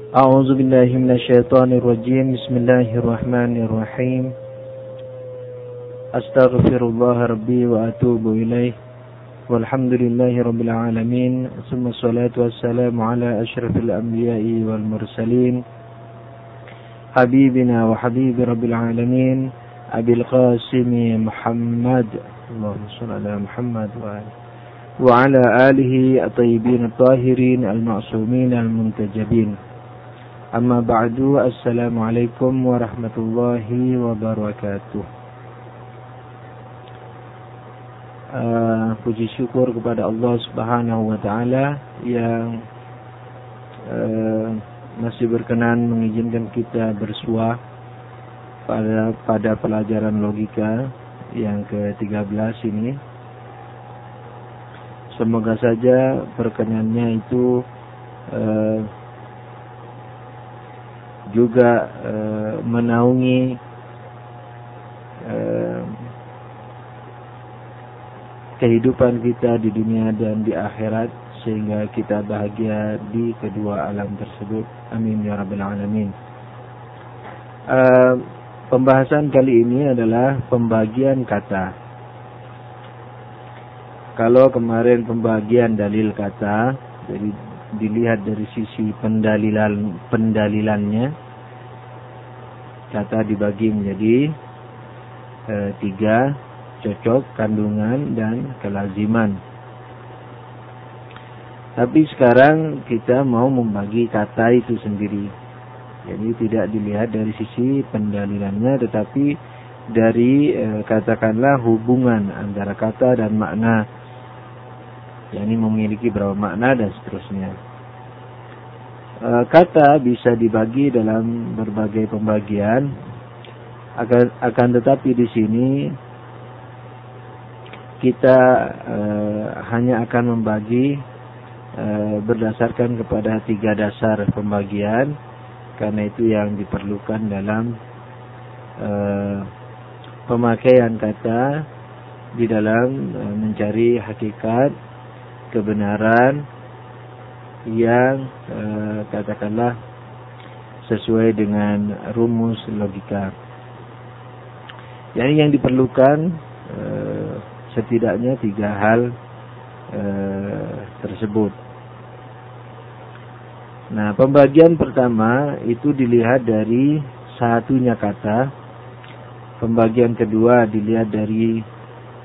أعوذ بالله من الشيطان الرجيم. بسم الله الرحمن الرحيم. أستغفر الله ربي وأتوب إليه. والحمد لله رب العالمين. ثم الصلاة والسلام على أشرف الأنبياء والمرسلين حبيبنا وحبيب رب العالمين أبي القاسم محمد اللهم صل على محمد وعلى آله الطيبين الطاهرين المعصومين المنتجبين. Amma ba'du. Assalamualaikum warahmatullahi wabarakatuh. Puji syukur kepada Allah Subhanahu wa taala yang masih berkenan mengizinkan kita bersua pada pelajaran logika yang ke-13 ini. Semoga saja perkenannya itu juga menaungi kehidupan kita di dunia dan di akhirat, sehingga kita bahagia di kedua alam tersebut. Amin ya rabbal alamin. Pembahasan kali ini adalah pembagian kata. Kalau kemarin pembagian dalil kata, jadi dilihat dari sisi pendalilannya, kata dibagi menjadi 3, cocok, kandungan, dan kelaziman. Tapi sekarang kita mau membagi kata itu sendiri. Jadi tidak dilihat dari sisi pendalilannya, tetapi dari katakanlah hubungan antara kata dan makna, yakni memiliki berapa makna dan seterusnya. Kata bisa dibagi dalam berbagai pembagian, akan tetapi di sini kita hanya akan membagi berdasarkan kepada 3 dasar pembagian, karena itu yang diperlukan dalam pemakaian kata di dalam mencari hakikat kebenaran yang katakanlah sesuai dengan rumus logika. Yang diperlukan setidaknya 3 hal tersebut. Nah, pembagian pertama itu dilihat dari satunya kata. Pembagian kedua dilihat dari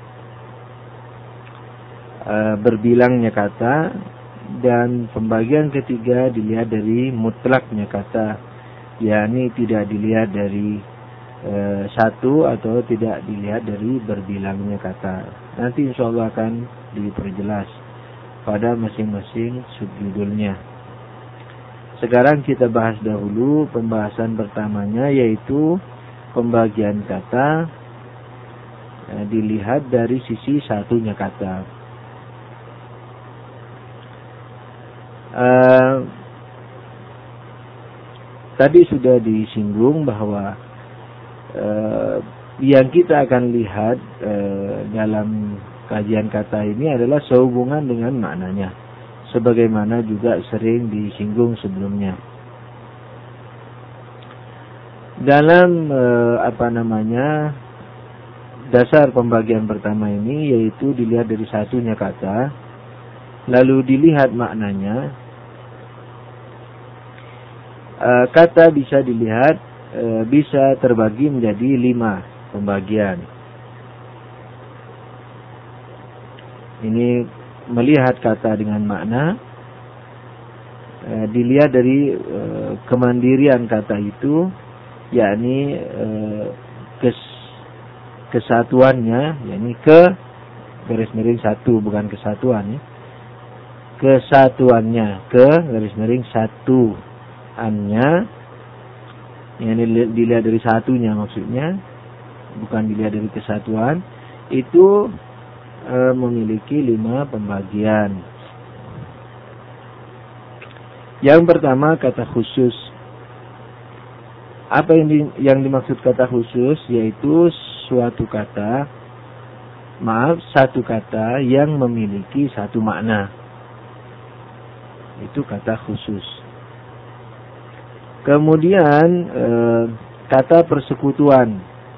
berbilangnya kata, dan pembagian ketiga dilihat dari mutlaknya kata, yakni tidak dilihat dari satu atau tidak dilihat dari berbilangnya kata. Nanti insyaallah akan diperjelas pada masing-masing subjudulnya. Sekarang kita bahas dahulu pembahasan pertamanya, yaitu pembagian kata dilihat dari sisi satunya kata. Tadi sudah disinggung bahwa yang kita akan lihat dalam kajian kata ini adalah sehubungan dengan maknanya, sebagaimana juga sering disinggung sebelumnya. Dalam dasar pembagian pertama ini, yaitu dilihat dari satunya kata, lalu dilihat maknanya. Kata bisa dilihat, bisa terbagi menjadi 5 pembagian. Ini melihat kata dengan makna, dilihat dari kemandirian kata itu, yakni kesatuannya, yakni garis miring 1, bukan kesatuan ya. Kesatuannya, garis miring 1 annya, yang dilihat dari satunya maksudnya, bukan dilihat dari kesatuan, itu memiliki 5 pembagian. Yang pertama, kata khusus. Apa yang dimaksud kata khusus? Yaitu satu kata yang memiliki satu makna. Itu kata khusus. Kemudian kata persekutuan.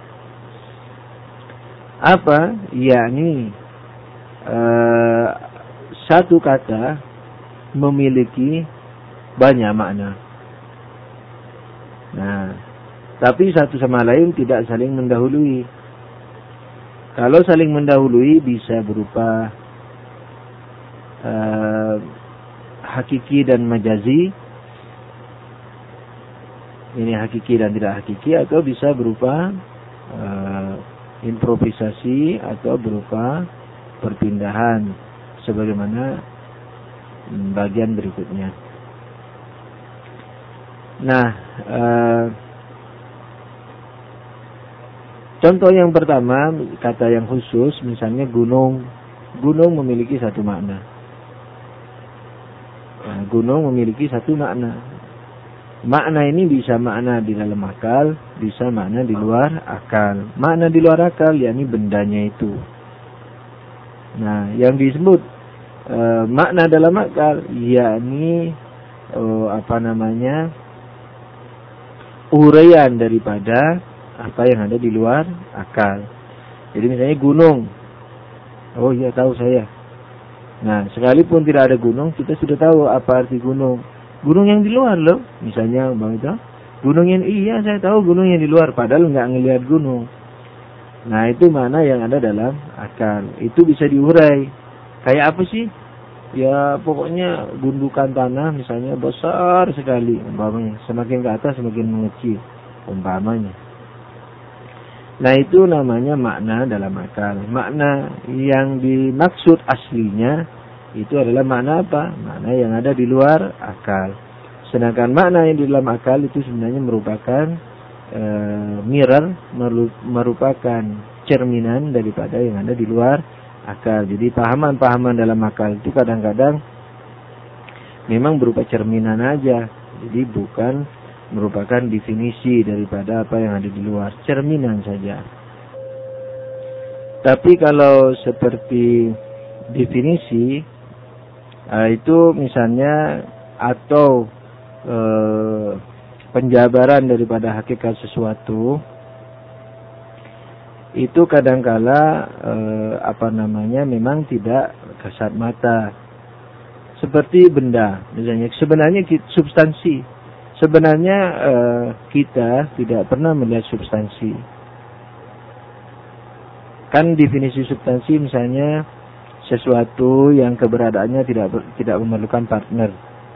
Apa? Yakni satu kata memiliki banyak makna. Nah, tapi satu sama lain tidak saling mendahului. Kalau saling mendahului bisa berupa hakiki dan majazi. Ini hakiki dan tidak hakiki, atau bisa berupa improvisasi atau berupa perpindahan sebagaimana bagian berikutnya. Nah, contoh yang pertama, kata yang khusus, misalnya gunung. Gunung memiliki satu makna. Nah, gunung memiliki satu makna. Makna ini bisa makna di dalam akal, bisa makna di luar akal. Makna di luar akal, yakni bendanya itu. Nah, yang disebut makna dalam akal, yakni uraian daripada apa yang ada di luar akal. Jadi misalnya gunung. Oh iya, tahu saya. Nah, sekalipun tidak ada gunung, kita sudah tahu apa arti gunung. Gunung yang di luar loh. Misalnya Bang itu, gunung yang iya saya tahu gunung yang di luar, padahal nggak ngelihat gunung. Nah, itu mana yang ada dalam akal. Itu bisa diurai. Kayak apa sih? Ya pokoknya gundukan tanah misalnya besar sekali umpamanya. Semakin ke atas semakin mengecil umpamanya. Nah, itu namanya makna dalam akal. Makna yang dimaksud aslinya itu adalah makna apa? Makna yang ada di luar akal. Sedangkan makna yang di dalam akal itu sebenarnya merupakan mirror, merupakan cerminan daripada yang ada di luar akal. Jadi pahaman-pahaman dalam akal itu kadang-kadang memang berupa cerminan aja. Jadi bukan merupakan definisi daripada apa yang ada di luar, cerminan saja. Tapi kalau seperti definisi itu misalnya atau penjabaran daripada hakikat sesuatu, itu kadangkala memang tidak kasat mata. Seperti benda, misalnya sebenarnya substansi. Sebenarnya kita tidak pernah melihat substansi. Kan definisi substansi misalnya sesuatu yang keberadaannya tidak memerlukan partner.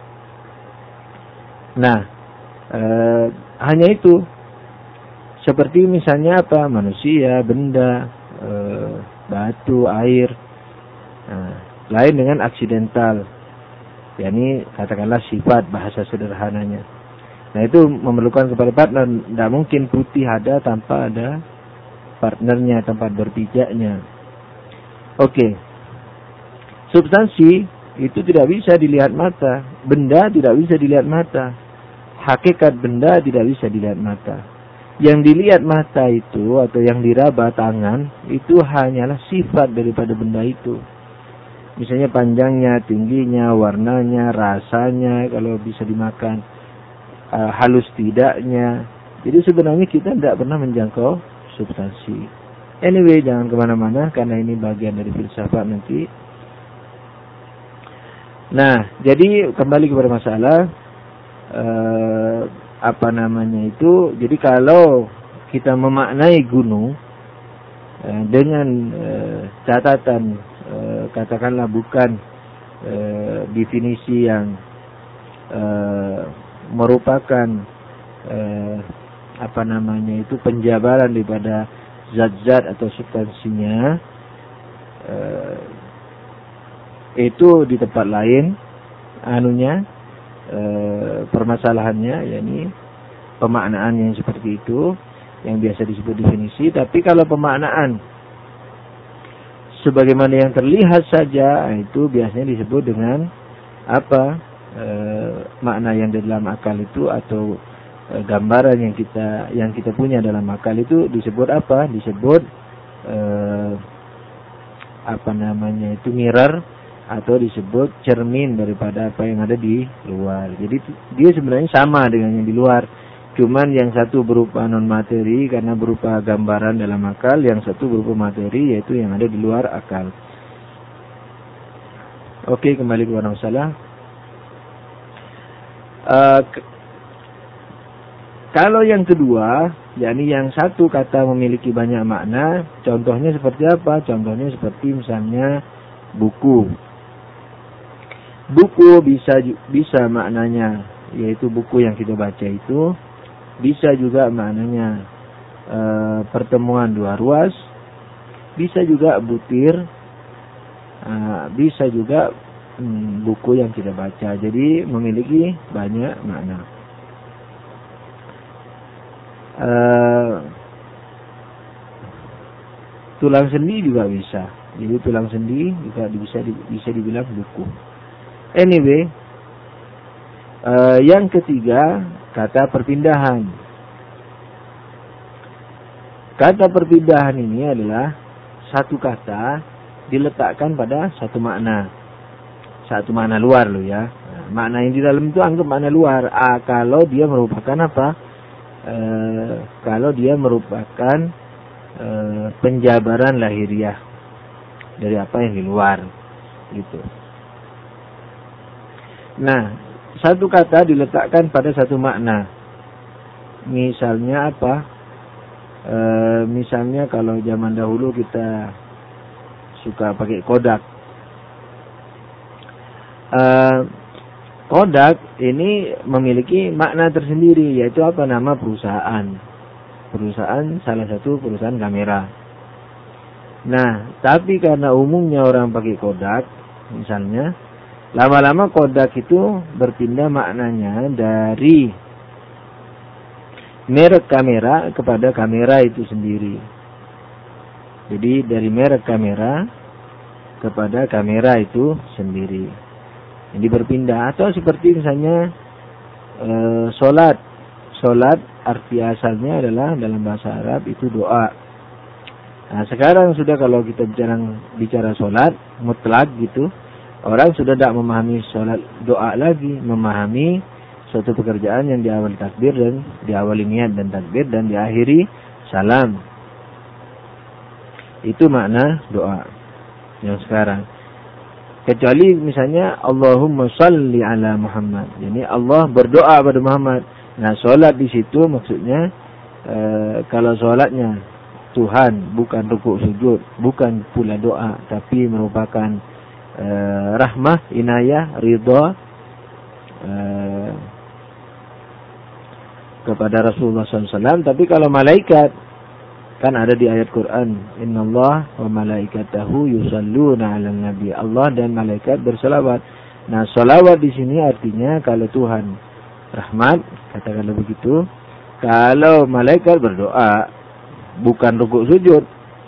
Nah, hanya itu. Seperti misalnya apa? Manusia, benda, batu, air. Nah, lain dengan aksidental. yakni katakanlah sifat bahasa sederhananya. Nah, itu memerlukan kepada partner. Tidak mungkin putih ada tanpa ada partnernya, tempat berpijaknya. Oke. Substansi itu tidak bisa dilihat mata. Benda tidak bisa dilihat mata. Hakikat benda tidak bisa dilihat mata. Yang dilihat mata itu atau yang diraba tangan itu hanyalah sifat daripada benda itu. Misalnya panjangnya, tingginya, warnanya, rasanya, kalau bisa dimakan, halus tidaknya. Jadi sebenarnya kita tidak pernah menjangkau substansi. Anyway, jangan kemana-mana karena ini bagian dari filsafat nanti. Nah, jadi kembali kepada masalah jadi kalau kita memaknai gunung dengan catatan katakanlah bukan definisi yang merupakan penjabaran daripada zat-zat atau substansinya, itu di tempat lain permasalahannya, yakni pemaknaan yang seperti itu yang biasa disebut definisi. Tapi kalau pemaknaan sebagaimana yang terlihat saja, itu biasanya disebut dengan makna yang di dalam akal itu, atau gambaran yang kita punya dalam akal itu disebut apa? Disebut mirror atau disebut cermin daripada apa yang ada di luar. Jadi dia sebenarnya sama dengan yang di luar. Cuman yang satu berupa non materi karena berupa gambaran dalam akal, yang satu berupa materi yaitu yang ada di luar akal. Oke, kembali kepada masalah. Kalau yang kedua, yakni yang satu kata memiliki banyak makna, contohnya seperti apa? Contohnya seperti misalnya buku. Buku bisa maknanya yaitu buku yang kita baca itu, bisa juga maknanya pertemuan dua ruas, bisa juga butir, bisa juga buku yang kita baca. Jadi memiliki banyak makna. Tulang sendi juga bisa. Jadi tulang sendi juga bisa dibilang buku. Anyway, yang ketiga kata perpindahan. Kata perpindahan ini adalah satu kata diletakkan pada satu makna. Satu makna luar loh ya. Makna yang di dalam itu anggap makna luar. Kalau dia merupakan apa? Kalau dia merupakan penjabaran lahiriah dari apa yang di luar gitu. Nah, satu kata diletakkan pada satu makna. Misalnya apa? Misalnya kalau zaman dahulu kita suka pakai kodak. Kodak ini memiliki makna tersendiri, yaitu apa? Nama perusahaan. Perusahaan, salah satu perusahaan kamera. Nah, tapi karena umumnya orang pakai kodak, misalnya, lama-lama kodak itu berpindah maknanya dari merek kamera kepada kamera itu sendiri. Jadi dari merek kamera kepada kamera itu sendiri. Jadi berpindah. Atau seperti misalnya solat. Solat arti asalnya adalah dalam bahasa Arab itu doa. Nah, sekarang sudah kalau kita bicara solat mutlak gitu, orang sudah tidak memahami solat doa lagi, memahami suatu pekerjaan yang diawali takbir dan diawali niat dan takbir dan diakhiri salam. Itu makna doa yang sekarang. Kecuali misalnya Allahumma shalli ala Muhammad. Jadi Allah berdoa pada Muhammad. Nah, solat di situ maksudnya kalau solatnya Tuhan bukan rukuk sujud, bukan pula doa, tapi merupakan rahmah, inayah, ridha kepada Rasulullah SAW. Tapi kalau malaikat, kan ada di ayat Quran, Innallaha wa malaikatahu yusalluna 'alan nabi. Allah dan malaikat berselawat. Nah, selawat di sini artinya kalau Tuhan rahmat, katakanlah begitu. Kalau malaikat berdoa, bukan rukuk sujud.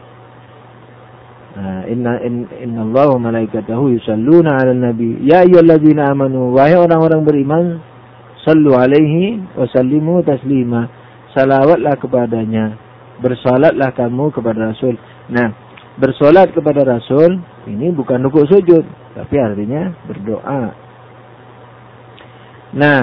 Nah, Innallaha wa malaikatahu yusalluna 'alan nabi. Ya ayyuhalladzina amanu, wahai orang-orang beriman, sallu alaihi wa sallimu taslima. Salawatlah kepadanya, bersolatlah kamu kepada Rasul. Nah, bersolat kepada Rasul ini bukan rukuk sujud, tapi artinya berdoa. Nah,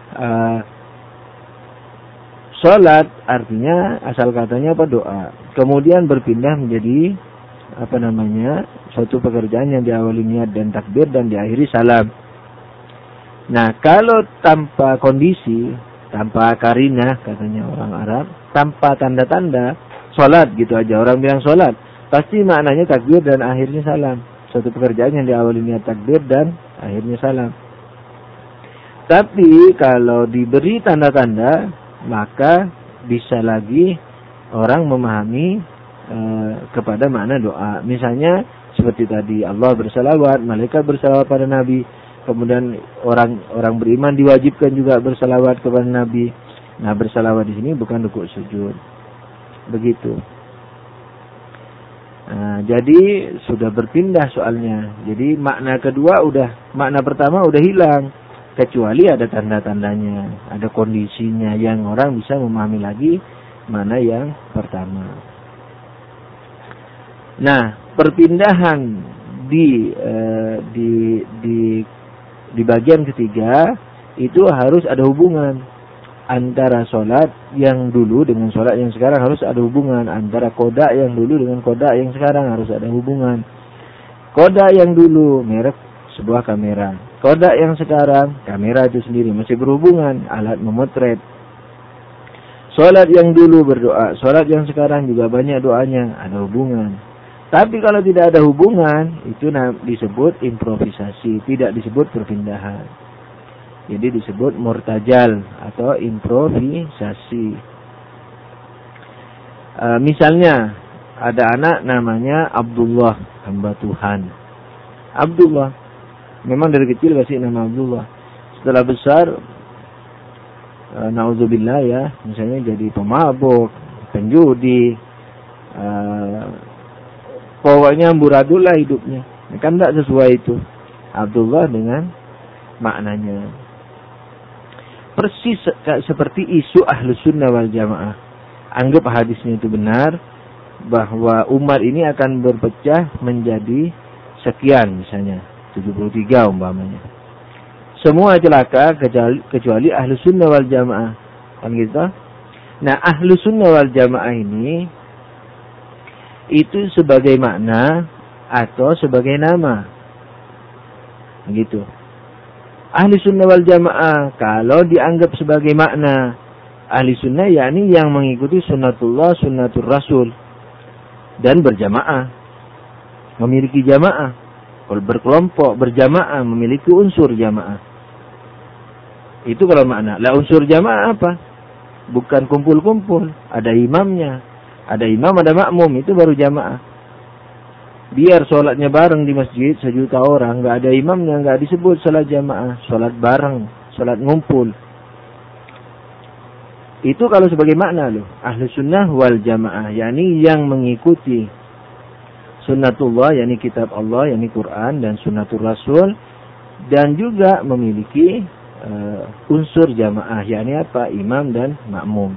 solat artinya asal katanya apa? Doa. Kemudian berpindah menjadi suatu pekerjaan yang diawali niat dan takbir dan diakhiri salam. Nah, kalau tanpa kondisi, tanpa karinah katanya orang Arab, tanpa tanda-tanda, sholat gitu aja. Orang bilang sholat, pasti maknanya takbir dan akhirnya salam. Suatu pekerjaan yang diawali niat takbir dan akhirnya salam. Tapi kalau diberi tanda-tanda, maka bisa lagi orang memahami kepada makna doa. Misalnya seperti tadi Allah bersalawat, malaikat bersalawat pada Nabi. Kemudian orang beriman diwajibkan juga bersalawat kepada Nabi. Nah, bersalawat di sini bukan rukuk sujud. Begitu. Nah, jadi sudah berpindah soalnya. Jadi makna pertama udah hilang. Kecuali ada tanda-tandanya, ada kondisinya yang orang bisa memahami lagi mana yang pertama. Nah, perpindahan di bagian ketiga itu harus ada hubungan antara sholat yang dulu dengan sholat yang sekarang, harus ada hubungan antara kodak yang dulu dengan kodak yang sekarang, harus ada hubungan. Kodak yang dulu merek sebuah kamera, kodak yang sekarang kamera itu sendiri masih berhubungan, alat memotret. Sholat yang dulu berdoa, sholat yang sekarang juga banyak doanya, ada hubungan. Tapi kalau tidak ada hubungan, itu disebut improvisasi, tidak disebut perpindahan. Jadi disebut murtajal atau improvisasi. Misalnya, ada anak namanya Abdullah, hamba Tuhan. Abdullah, memang dari kecil kasih nama Abdullah. Setelah besar, na'udzubillah ya, misalnya jadi pemabuk, penjudi, pokoknya amburadul lah hidupnya. Kan tidak sesuai itu Abdullah dengan maknanya. Persis seperti isu Ahlus Sunnah wal Jamaah. Anggap hadisnya itu benar, bahwa umat ini akan berpecah menjadi sekian, misalnya 73 umpamanya. Semua celaka kecuali Ahlus Sunnah wal Jamaah. Kan gitu? Nah, Ahlus Sunnah wal Jamaah ini itu sebagai makna atau sebagai nama. Gitu. Ahli sunnah wal jamaah kalau dianggap sebagai makna, ahli sunnah yakni yang mengikuti sunnatullah, sunnatul rasul, dan berjamaah, memiliki jamaah, berkelompok, berjamaah, memiliki unsur jamaah. Itu kalau makna. Lah unsur jamaah apa? Bukan kumpul-kumpul, ada imamnya. Ada imam, ada makmum, itu baru jamaah. Biar sholatnya bareng di masjid 1 juta orang, nggak ada imamnya, nggak disebut sholat jamaah, sholat bareng, sholat ngumpul. Itu kalau sebagai makna loh, ahlu sunnah wal jamaah, yakni yang mengikuti sunnatullah, yakni kitab Allah, yakni Quran dan sunnatul Rasul, dan juga memiliki unsur jamaah, yakni apa? Imam dan makmum.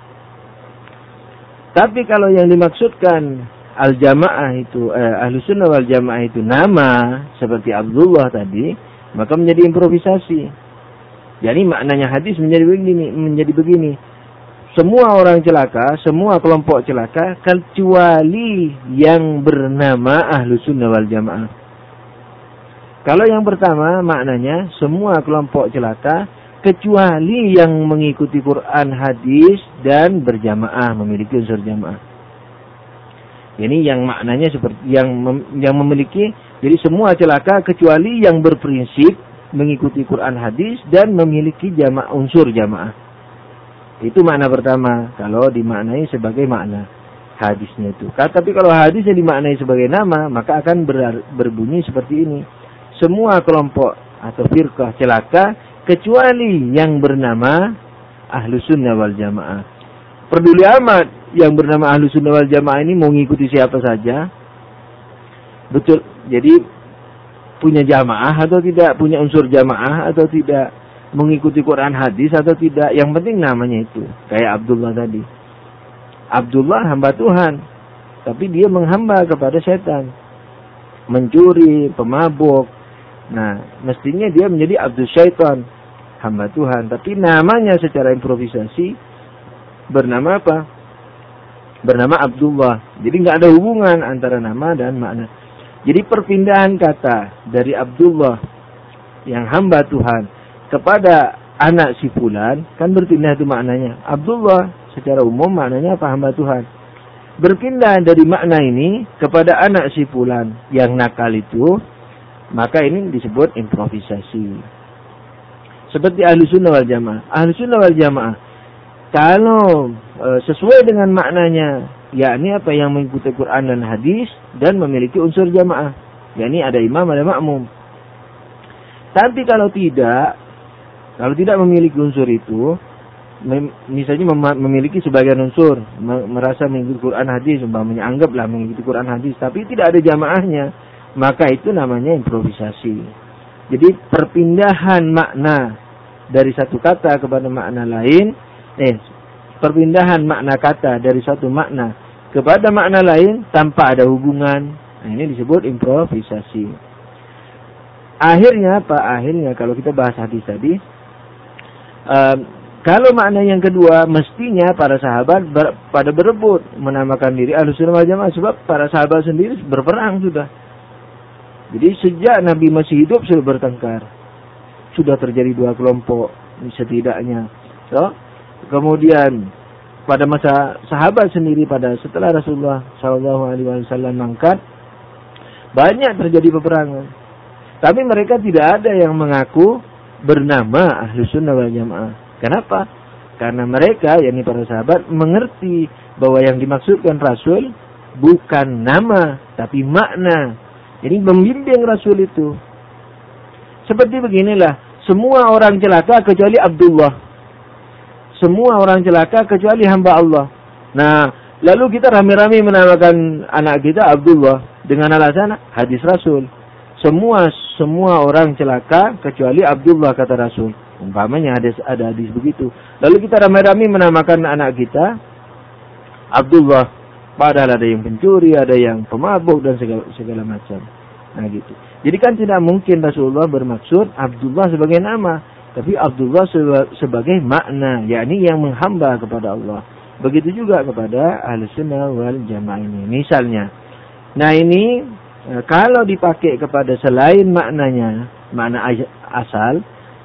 Tapi kalau yang dimaksudkan al-jamaah itu, Ahlus Sunnah wal Jamaah itu nama, seperti Abdullah tadi, maka menjadi improvisasi. Jadi maknanya hadis menjadi begini. Semua orang celaka, semua kelompok celaka, kecuali yang bernama Ahlus Sunnah wal Jamaah. Kalau yang pertama maknanya, semua kelompok celaka, kecuali yang mengikuti Quran, hadis, dan berjamaah, memiliki unsur jamaah. Ini yang maknanya seperti yang memiliki, jadi semua celaka kecuali yang berprinsip mengikuti Quran hadis dan memiliki jamaah, unsur jamaah. Itu makna pertama kalau dimaknai sebagai makna hadisnya itu. Tapi kalau hadisnya dimaknai sebagai nama, maka akan berbunyi seperti ini. Semua kelompok atau firqah celaka kecuali yang bernama Ahlus Sunnah wal Jamaah. Peduli amat yang bernama Ahlus Sunnah wal Jamaah ini mau ngikuti siapa saja. Betul. Jadi punya jamaah atau tidak, punya unsur jamaah atau tidak, mengikuti Quran hadis atau tidak, yang penting namanya itu. Kayak Abdullah tadi. Abdullah hamba Tuhan, tapi dia menghamba kepada setan. Mencuri, pemabuk. Nah, mestinya dia menjadi Abdul Syaitan, hamba Tuhan, tapi namanya secara improvisasi bernama apa? Bernama Abdullah. Jadi nggak ada hubungan antara nama dan makna. Jadi perpindahan kata dari Abdullah yang hamba Tuhan kepada anak si fulan, kan berpindah itu maknanya. Abdullah secara umum maknanya apa? Hamba Tuhan. Berpindah dari makna ini kepada anak si fulan yang nakal itu, maka ini disebut improvisasi. Seperti Ahlus Sunnah wal Jamaah. Ahlus Sunnah wal Jamaah kalau sesuai dengan maknanya, yakni apa, yang mengikuti Quran dan hadis dan memiliki unsur jamaah, yakni ada imam, ada makmum. Tapi kalau tidak memiliki unsur itu, misalnya memiliki sebagian unsur, merasa mengikuti Quran hadis, umpamanya anggaplah mengikuti Quran hadis, tapi tidak ada jamaahnya, maka itu namanya improvisasi. Jadi perpindahan makna dari satu kata kepada makna lain, perpindahan makna kata dari satu makna kepada makna lain tanpa ada hubungan, Nah, ini disebut improvisasi. Akhirnya apa? Akhirnya kalau kita bahas hadis tadi, kalau makna yang kedua, mestinya para sahabat pada berebut menamakan diri Ahlussunnah wal Jamaah, sebab para sahabat sendiri berperang sudah. Jadi sejak Nabi masih hidup sudah bertengkar. Sudah terjadi dua kelompok setidaknya. So, kemudian pada masa sahabat sendiri setelah Rasulullah SAW mangkat, banyak terjadi peperangan. Tapi mereka tidak ada yang mengaku bernama Ahlussunnah wal Jamaah. Kenapa? Karena mereka, yakni para sahabat, mengerti bahwa yang dimaksudkan Rasul bukan nama, tapi makna. Jadi membimbing Rasul itu. Seperti beginilah, semua orang celaka kecuali Abdullah. Semua orang celaka kecuali hamba Allah. Nah, lalu kita rame-rame menamakan anak kita Abdullah dengan alasan hadis Rasul. Semua orang celaka kecuali Abdullah, kata Rasul. Umpamanya ada hadis begitu. Lalu kita rame-rame menamakan anak kita Abdullah. Padahal ada yang pencuri, ada yang pemabuk dan segala macam. Nah gitu. Jadi kan tidak mungkin Rasulullah bermaksud Abdullah sebagai nama, tapi Abdullah sebagai makna, yakni yang menghamba kepada Allah. Begitu juga kepada Ahlussunnah wal Jamaah ini. Misalnya, nah ini kalau dipakai kepada selain maknanya, makna asal,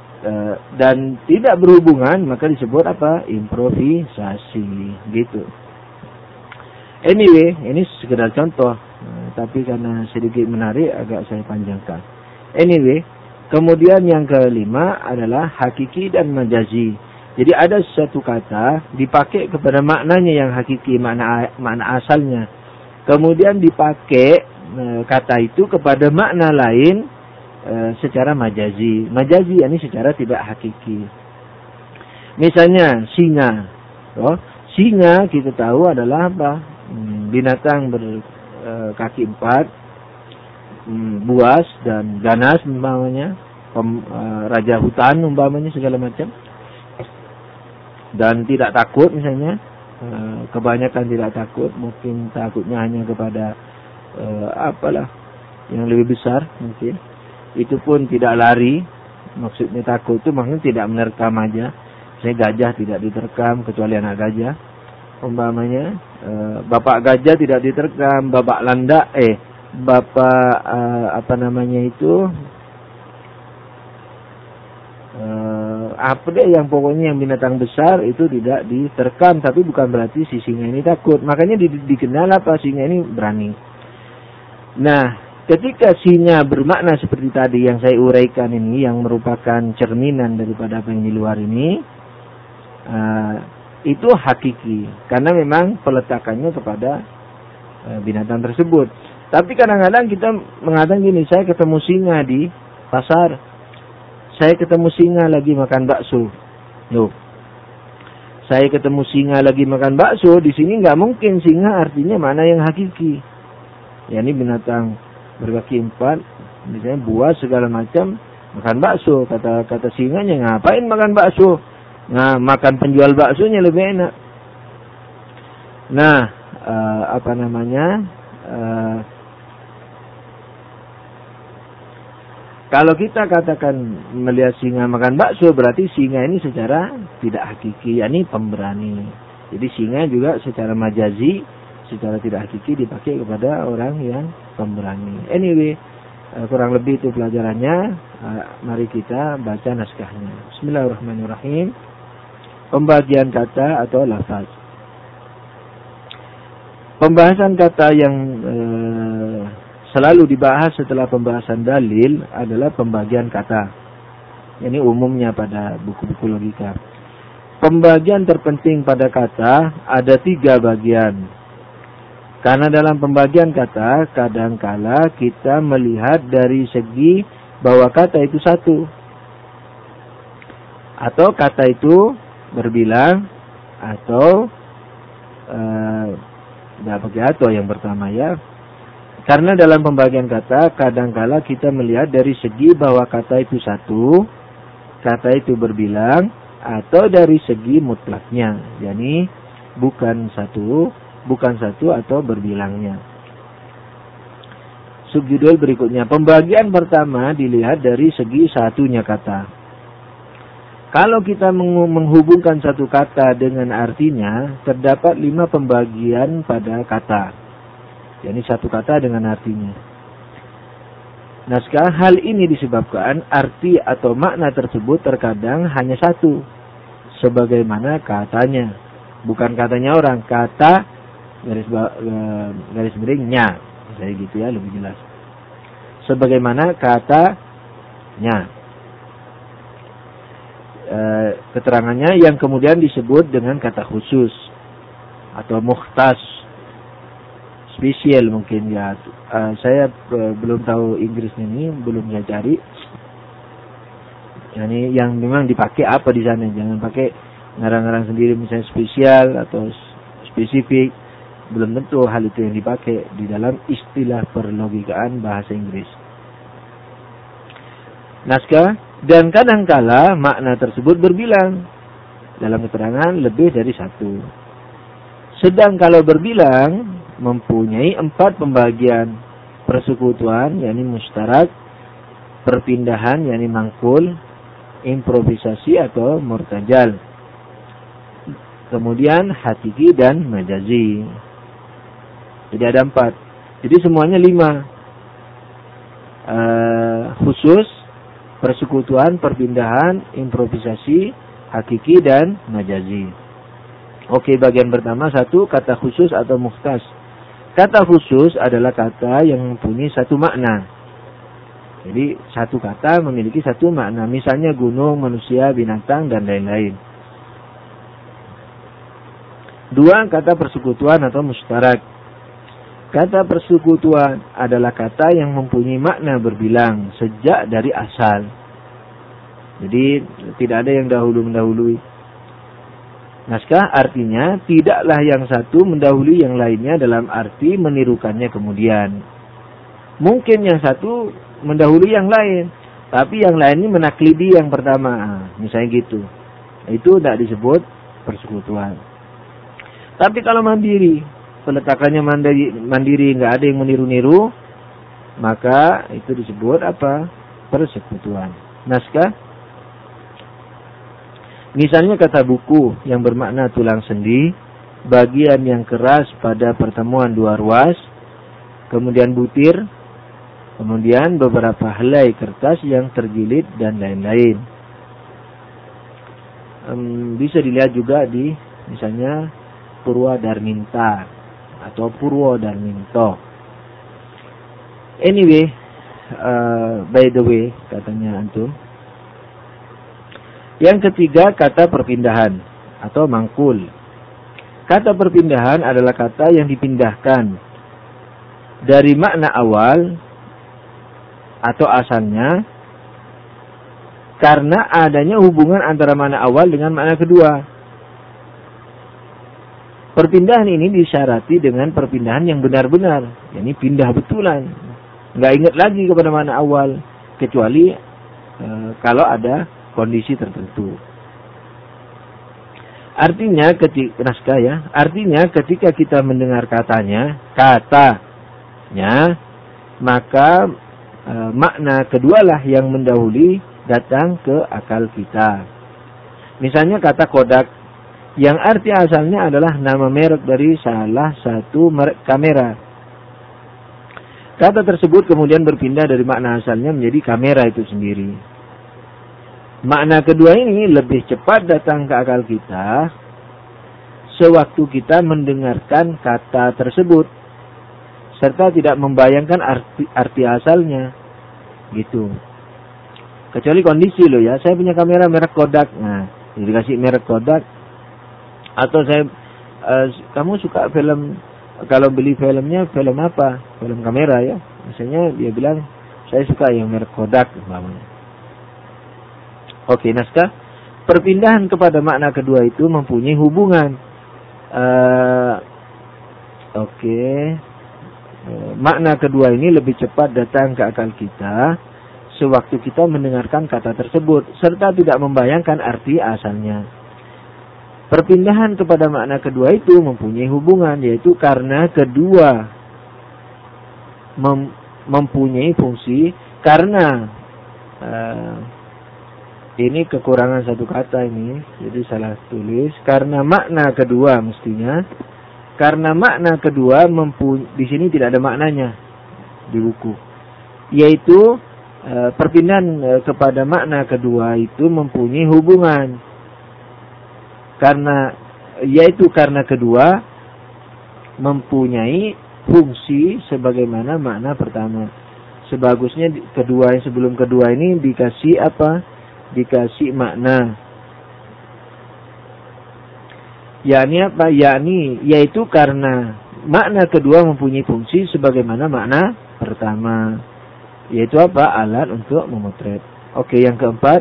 dan tidak berhubungan, maka disebut apa? Improvisasi, gitu. Anyway, ini sekedar contoh, tapi karena sedikit menarik agak saya panjangkan. Anyway, kemudian yang kelima adalah hakiki dan majazi. Jadi ada satu kata dipakai kepada maknanya yang hakiki, makna asalnya. Kemudian dipakai kata itu kepada makna lain secara majazi. Majazi ini secara tidak hakiki. Misalnya singa. Singa kita tahu adalah apa? Binatang berkaki 4, buas dan ganas umpamanya, raja hutan umpamanya segala macam, dan tidak takut misalnya, kebanyakan tidak takut, mungkin takutnya hanya kepada apalah yang lebih besar mungkin. Itu pun tidak lari, maksudnya takut itu maksudnya tidak menerkam aja. Saya gajah tidak diterkam kecuali anak gajah umpamanya, bapak gajah tidak diterkam, bapak landak apa namanya itu, apa deh yang pokoknya yang binatang besar itu tidak diterkam, tapi bukan berarti si singa ini takut. Makanya dikenal apa, singa ini berani. Nah, ketika singa bermakna seperti tadi yang saya uraikan ini, yang merupakan cerminan daripada apa yang di luar ini, itu hakiki, karena memang peletakannya kepada binatang tersebut. Tapi kadang-kadang kita mengatakan gini, saya ketemu singa di pasar, saya ketemu singa lagi makan bakso. Loh, saya ketemu singa lagi makan bakso, di sini nggak mungkin singa artinya mana yang hakiki. Ya ini binatang berkaki 4, misalnya buas segala macam, makan bakso. Kata singanya, ngapain makan bakso? Nah, makan penjual baksonya lebih enak. Nah, apa namanya? Kalau kita katakan melihat singa makan bakso, berarti singa ini secara tidak hakiki, yakni pemberani. Jadi singa juga secara majazi, secara tidak hakiki dipakai kepada orang yang pemberani. Anyway, kurang lebih itu pelajarannya. Mari kita baca naskahnya. Bismillahirrahmanirrahim. Pembagian kata atau lafaz. Pembahasan kata yang selalu dibahas setelah pembahasan dalil adalah pembagian kata. Ini umumnya pada buku-buku logika. Pembagian terpenting pada kata ada 3 bagian. Karena dalam pembagian kata kadangkala kita melihat dari segi bahwa kata itu satu, atau kata itu berbilang, atau tidak pakai atau yang pertama ya. Karena dalam pembagian kata kadangkala kita melihat dari segi bahwa kata itu satu, kata itu berbilang, atau dari segi mutlaknya, yakni bukan satu atau berbilangnya. subjudul berikutnya. Pembagian pertama dilihat dari segi satunya kata. Kalau kita menghubungkan satu kata dengan artinya, terdapat 5 pembagian pada kata. Jadi satu kata dengan artinya. Naskah, hal ini disebabkan arti atau makna tersebut terkadang hanya satu, sebagaimana katanya. Bukan katanya orang, kata garis miringnya. Saya gitu ya, lebih jelas. Sebagaimana katanya. Keterangannya yang kemudian disebut dengan kata khusus atau mukhtas, spesial mungkin ya. Saya belum tahu Inggrisnya ini, belum saya cari. Yani yang memang dipakai apa di sana, jangan pakai ngarang-ngarang sendiri misalnya spesial atau spesifik. Belum tentu hal itu yang dipakai di dalam istilah perlogikaan bahasa Inggris. Naskah, dan kadangkala makna tersebut berbilang. Dalam keterangan lebih dari satu. Sedang kalau berbilang mempunyai 4 pembagian. Persekutuan, yakni mustarak. Perpindahan, yakni mangkul. Improvisasi atau murtajal. Kemudian hakiki dan majazi. Jadi ada 4. Jadi semuanya 5. Khusus, persekutuan, perpindahan, improvisasi, hakiki, dan majazi. Oke, bagian pertama, 1, kata khusus atau mukhtas. Kata khusus adalah kata yang mempunyai satu makna. Jadi, satu kata memiliki satu makna. Misalnya gunung, manusia, binatang, dan lain-lain. 2, kata persekutuan atau mustarak. Kata persekutuan adalah kata yang mempunyai makna berbilang sejak dari asal. Jadi tidak ada yang dahulu-mendahului. Naskah artinya tidaklah yang satu mendahului yang lainnya dalam arti menirukannya kemudian. Mungkin yang satu mendahului yang lain, tapi yang lainnya menaklidi yang pertama. Misalnya gitu. Itu tidak disebut persekutuan. Tapi kalau mandiri, peletakannya mandiri, nggak ada yang meniru-niru, maka itu disebut apa? Persekutuan. Naskah, misalnya kata buku yang bermakna tulang sendi, bagian yang keras pada pertemuan 2 ruas, kemudian butir, kemudian beberapa helai kertas yang terjilid dan lain-lain. Bisa dilihat juga di misalnya Purwadarminta atau Purwodarminto. Anyway, by the way, katanya antum. Yang ketiga, kata perpindahan atau mangkul. Kata perpindahan adalah kata yang dipindahkan dari makna awal atau asalnya karena adanya hubungan antara makna awal dengan makna kedua. Perpindahan ini disyarati dengan perpindahan yang benar-benar, yakni pindah betulan. Nggak ingat lagi kepada makna awal, kecuali kalau ada kondisi tertentu. Artinya ketika kita mendengar katanya, maka makna kedualah yang mendahului datang ke akal kita. Misalnya kata kodak, yang arti asalnya adalah nama merek dari salah satu merek kamera. Kata tersebut kemudian berpindah dari makna asalnya menjadi kamera itu sendiri. Makna kedua ini lebih cepat datang ke akal kita sewaktu kita mendengarkan kata tersebut, serta tidak membayangkan arti asalnya. Gitu. Kecuali kondisi loh ya, saya punya kamera merek Kodak. Nah, dikasih merek Kodak. Atau kamu suka film, kalau beli filmnya film apa? Film kamera ya. Misalnya dia bilang, saya suka yang merek Kodak. Oke, naskah. Perpindahan kepada makna kedua itu mempunyai hubungan. Makna kedua ini lebih cepat datang ke akal kita sewaktu kita mendengarkan kata tersebut, serta tidak membayangkan arti asalnya. Perpindahan kepada makna kedua itu mempunyai hubungan, yaitu karena kedua mempunyai fungsi karena ini kekurangan satu kata ini, jadi salah tulis. Karena makna kedua mestinya. Karena makna kedua di sini tidak ada maknanya di buku. Yaitu perpindahan kepada makna kedua itu mempunyai hubungan. Karena kedua mempunyai fungsi sebagaimana makna pertama. Sebagusnya kedua yang sebelum kedua ini dikasih apa? Dikasih makna. Yakni apa? Yaitu karena makna kedua mempunyai fungsi sebagaimana makna pertama. Yaitu apa? Alat untuk memotret. Oke, yang keempat.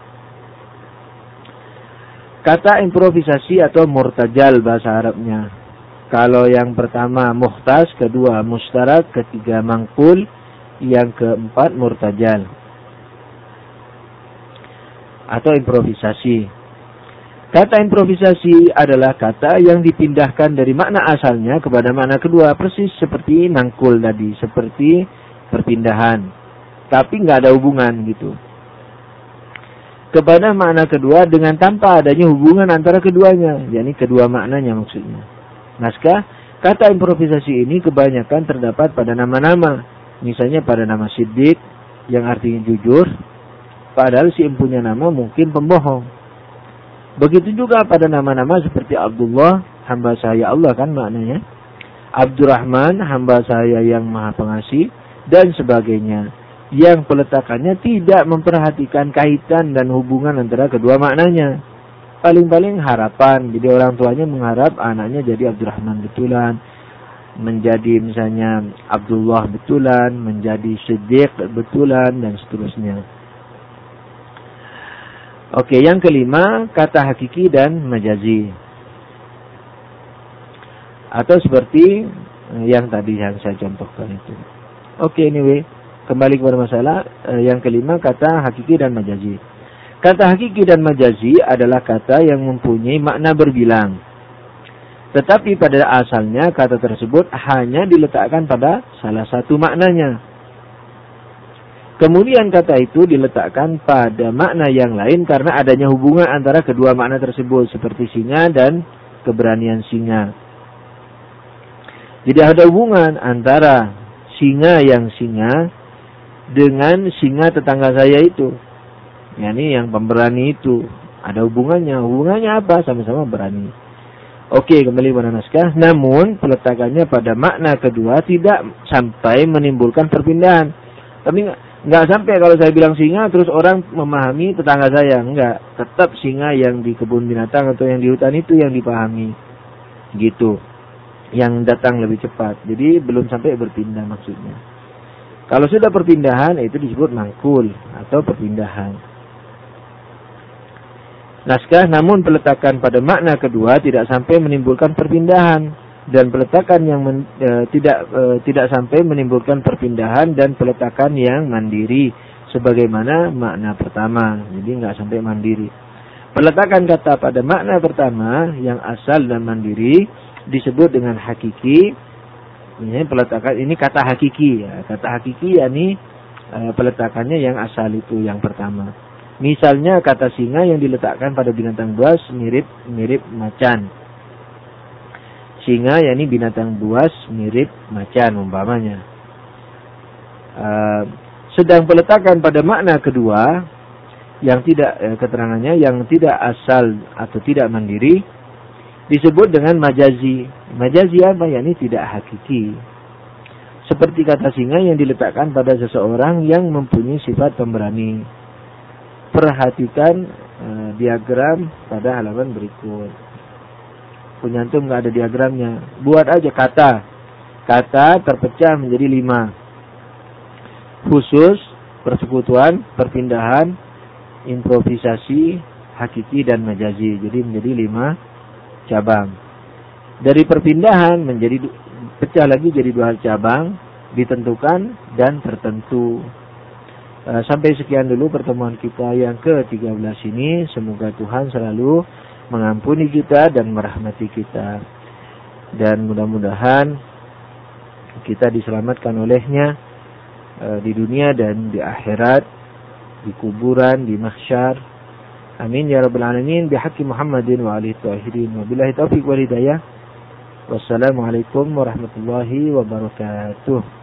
Kata improvisasi atau murtajal bahasa Arabnya. Kalau yang pertama muhtas, kedua mustarak, ketiga mangkul, yang keempat murtajal atau improvisasi. Kata improvisasi adalah kata yang dipindahkan dari makna asalnya kepada makna kedua, persis seperti mangkul tadi, seperti perpindahan, tapi nggak ada hubungan gitu. Kepada makna kedua dengan tanpa adanya hubungan antara keduanya, yakni kedua maknanya maksudnya. Naskah kata improvisasi ini kebanyakan terdapat pada nama-nama, misalnya pada nama Siddiq yang artinya jujur, padahal si empunya nama mungkin pembohong. Begitu juga pada nama-nama seperti Abdullah, hamba saya Allah kan maknanya. Abdurrahman, hamba saya yang maha pengasih, dan sebagainya. Yang peletakannya tidak memperhatikan kaitan dan hubungan antara kedua maknanya. Paling-paling harapan. Jadi orang tuanya mengharap anaknya jadi Abdurrahman betulan. Menjadi misalnya Abdullah betulan. Menjadi Siddiq betulan. Dan seterusnya. Oke, yang kelima. Kata hakiki dan majazi. Atau seperti yang tadi yang saya contohkan itu. Oke, anyway. Kembali kepada masalah yang kelima, kata hakiki dan majazi. Kata hakiki dan majazi adalah kata yang mempunyai makna berbilang. Tetapi pada asalnya kata tersebut hanya diletakkan pada salah satu maknanya. Kemudian kata itu diletakkan pada makna yang lain karena adanya hubungan antara kedua makna tersebut. Seperti singa dan keberanian singa. Jadi ada hubungan antara singa yang singa dengan singa tetangga saya itu. Yani yang pemberani itu. Ada hubungannya. Hubungannya apa? Sama-sama berani. Oke, kembali pada naskah. Namun, peletakannya pada makna kedua tidak sampai menimbulkan perpindahan. Tapi nggak sampai kalau saya bilang singa, terus orang memahami tetangga saya. Enggak. Tetap singa yang di kebun binatang atau yang di hutan itu yang dipahami. Gitu. Yang datang lebih cepat. Jadi, belum sampai berpindah maksudnya. Kalau sudah perpindahan, itu disebut mangkul atau perpindahan. Naskah, namun peletakan pada makna kedua tidak sampai menimbulkan perpindahan. Dan peletakan yang tidak sampai menimbulkan perpindahan dan peletakan yang mandiri. Sebagaimana makna pertama. Jadi nggak sampai mandiri. Peletakan kata pada makna pertama yang asal dan mandiri disebut dengan hakiki. Ini peletakan ini kata hakiki ya. Kata hakiki yakni peletakannya yang asal itu yang pertama. Misalnya kata singa yang diletakkan pada binatang buas mirip macan. Singa yakni binatang buas mirip macan umpamanya. Sedang peletakan pada makna kedua yang tidak keterangannya yang tidak asal atau tidak mandiri disebut dengan majazi. Majazi apa? Yakni tidak hakiki. Seperti kata singa yang diletakkan pada seseorang yang mempunyai sifat pemberani. Perhatikan diagram pada halaman berikut. Punya antum nggak ada diagramnya. Buat aja kata. Kata terpecah menjadi 5. Khusus, persekutuan, perpindahan, improvisasi, hakiki, dan majazi. Jadi menjadi 5 cabang. Dari perpindahan menjadi pecah lagi jadi 2 cabang, ditentukan dan tertentu. Sampai sekian dulu pertemuan kita yang ke-13 ini. Semoga Tuhan selalu mengampuni kita dan merahmati kita. Dan mudah-mudahan kita diselamatkan olehnya di dunia dan di akhirat, di kuburan, di mahsyar. Amin ya rabbal alamin bihaqqi Muhammadin wa alihi tahirin. Wabillahi taufiq wal hidayah. Wassalamualaikum warahmatullahi wabarakatuh.